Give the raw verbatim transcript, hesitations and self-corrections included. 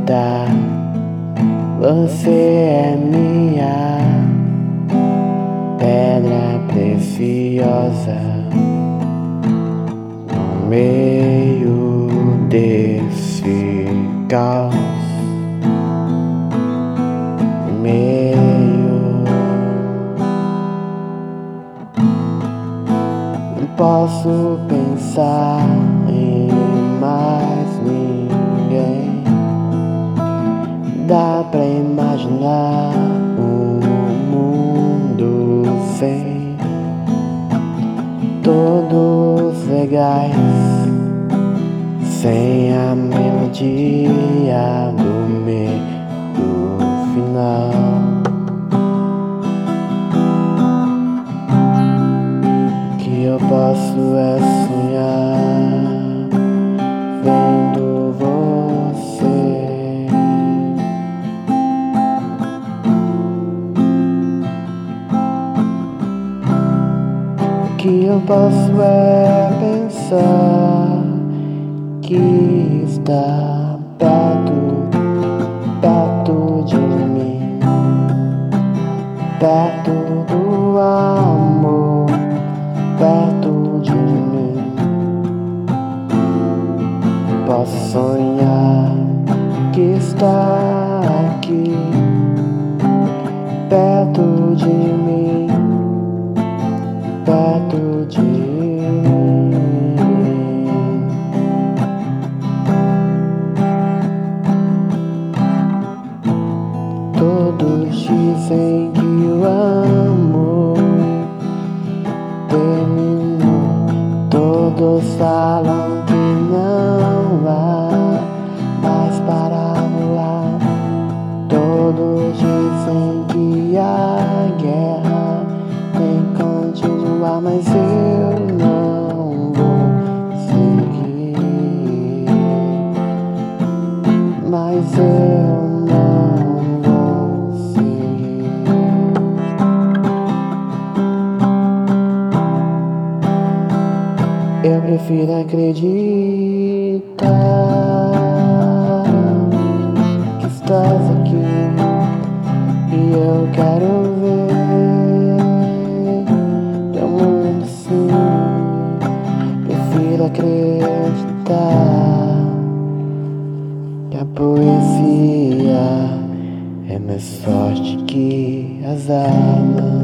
vida, você é minha pedra preciosa no meio desse caos, no meio. Não posso pensar em mais ninguém. Dá pra imaginar um mundo sem todos legais, sem a melodia do meio do final. O que eu posso é sonhar vendo você. O que eu posso é pensar que está perto, perto de mim, perto do amor, perto de mim. Posso sonhar que está aqui, perto de mim, perto de mim. Todos dizem que o amor terminou, todos falam que não há mais para voar. Todos dizem que a guerra tem que continuar, mas eu não vou seguir, mas eu não vou seguir. Eu prefiro acreditar que estás aqui e eu quero ver teu mundo sim. Prefiro acreditar que a poesia é mais forte que as armas.